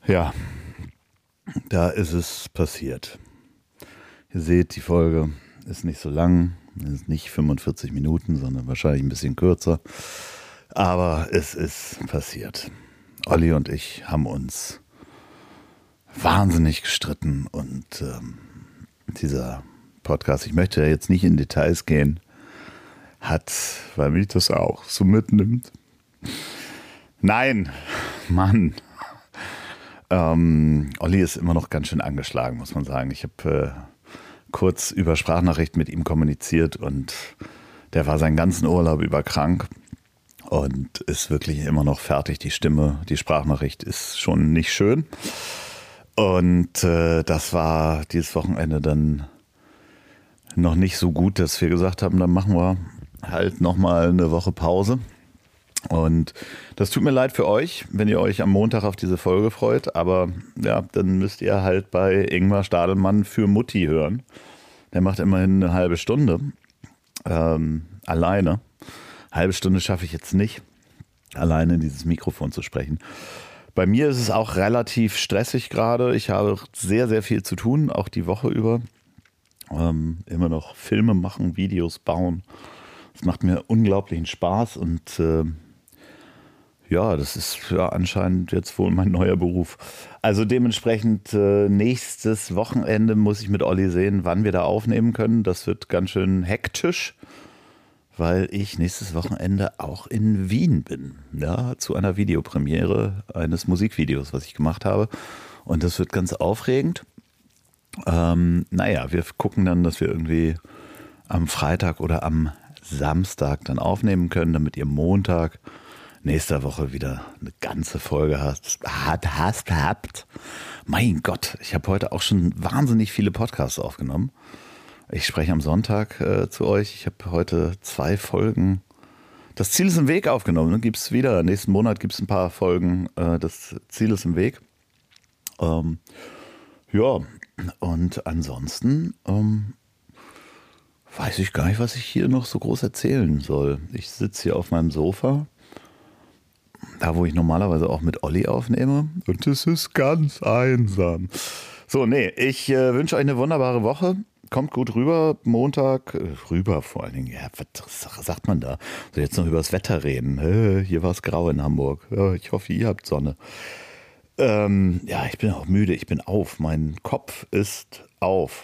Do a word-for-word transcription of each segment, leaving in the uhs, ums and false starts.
Ja, da ist es passiert. Ihr seht, die Folge ist nicht so lang, ist nicht fünfundvierzig Minuten, sondern wahrscheinlich ein bisschen kürzer. Aber es ist passiert. Olli und ich haben uns wahnsinnig gestritten und ähm, dieser Podcast, ich möchte ja jetzt nicht in Details gehen, hat, weil mich das auch so mitnimmt. Nein, Mann. Ähm, Olli ist immer noch ganz schön angeschlagen, muss man sagen. Ich habe äh, kurz über Sprachnachricht mit ihm kommuniziert und der war seinen ganzen Urlaub über krank und ist wirklich immer noch fertig. Die Stimme, die Sprachnachricht ist schon nicht schön. Und äh, das war dieses Wochenende dann noch nicht so gut, dass wir gesagt haben, dann machen wir halt nochmal eine Woche Pause. Und das tut mir leid für euch, wenn ihr euch am Montag auf diese Folge freut, aber ja, dann müsst ihr halt bei Ingmar Stadelmann für Mutti hören. Der macht immerhin eine halbe Stunde ähm, alleine. Eine halbe Stunde schaffe ich jetzt nicht, alleine in dieses Mikrofon zu sprechen. Bei mir ist es auch relativ stressig gerade. Ich habe sehr, sehr viel zu tun, auch die Woche über. Ähm, immer noch Filme machen, Videos bauen. Das macht mir unglaublichen Spaß und äh, ja, das ist ja anscheinend jetzt wohl mein neuer Beruf. Also dementsprechend äh, nächstes Wochenende muss ich mit Olli sehen, wann wir da aufnehmen können. Das wird ganz schön hektisch, weil ich nächstes Wochenende auch in Wien bin. Ja, zu einer Videopremiere eines Musikvideos, was ich gemacht habe. Und das wird ganz aufregend. Ähm, naja, wir gucken dann, dass wir irgendwie am Freitag oder am Samstag dann aufnehmen können, damit ihr Montag nächster Woche wieder eine ganze Folge hast, hat, hast, habt. Mein Gott, ich habe heute auch schon wahnsinnig viele Podcasts aufgenommen. Ich spreche am Sonntag äh, zu euch. Ich habe heute zwei Folgen. Das Ziel ist im Weg aufgenommen. Ne? Gibt es wieder. Nächsten Monat gibt es ein paar Folgen. Äh, das Ziel ist im Weg. Ähm, ja, und ansonsten ähm, weiß ich gar nicht, was ich hier noch so groß erzählen soll. Ich sitze hier auf meinem Sofa. Da, wo ich normalerweise auch mit Olli aufnehme. Und es ist ganz einsam. So, nee, ich äh, wünsche euch eine wunderbare Woche. Kommt gut rüber. Montag, äh, rüber vor allen Dingen. Ja, was sagt man da? So, jetzt noch über das Wetter reden. Äh, hier war es grau in Hamburg. Ja, ich hoffe, ihr habt Sonne. Ähm, ja, ich bin auch müde. Ich bin auf. Mein Kopf ist auf.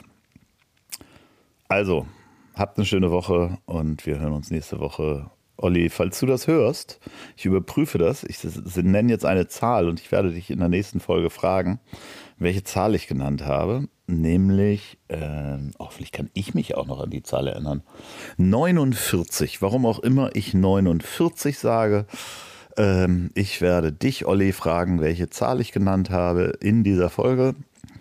Also, habt eine schöne Woche und wir hören uns nächste Woche. Olli, falls du das hörst, ich überprüfe das, ich nenne jetzt eine Zahl und ich werde dich in der nächsten Folge fragen, welche Zahl ich genannt habe, nämlich, äh, oh, vielleicht kann ich mich auch noch an die Zahl erinnern, neunundvierzig, warum auch immer ich neunundvierzig sage, ähm, ich werde dich, Olli, fragen, welche Zahl ich genannt habe in dieser Folge.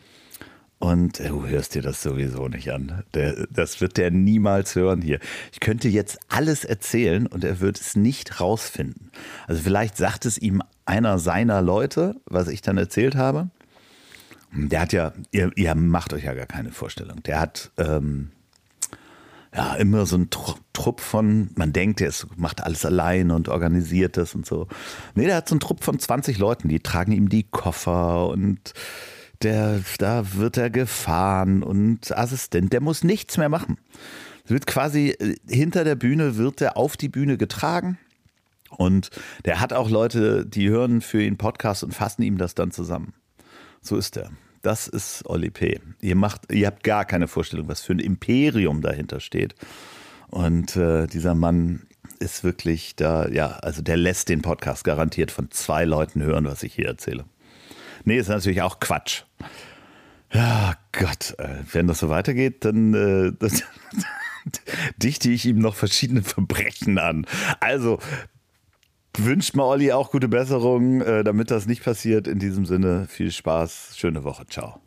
Und du hörst dir das sowieso nicht an. Der, das wird der niemals hören hier. Ich könnte jetzt alles erzählen und er wird es nicht rausfinden. Also vielleicht sagt es ihm einer seiner Leute, was ich dann erzählt habe. Der hat ja, ihr, ihr macht euch ja gar keine Vorstellung. Der hat ähm, ja immer so einen Trupp von, man denkt, er ist, macht alles allein und organisiert das und so. Nee, der hat so einen Trupp von zwanzig Leuten, die tragen ihm die Koffer und Der, da wird er gefahren und Assistent, der muss nichts mehr machen. Wird quasi hinter der Bühne, wird er auf die Bühne getragen und der hat auch Leute, die hören für ihn Podcast und fassen ihm das dann zusammen. So ist er. Das ist Olli P. Ihr macht, ihr habt gar keine Vorstellung, was für ein Imperium dahinter steht. Und äh, dieser Mann ist wirklich da, ja, also der lässt den Podcast garantiert von zwei Leuten hören, was ich hier erzähle. Nee, ist natürlich auch Quatsch. Ja, Gott, äh, wenn das so weitergeht, dann äh, das, dichte ich ihm noch verschiedene Verbrechen an. Also wünscht mal Olli auch gute Besserung, äh, damit das nicht passiert. In diesem Sinne, viel Spaß, schöne Woche, ciao.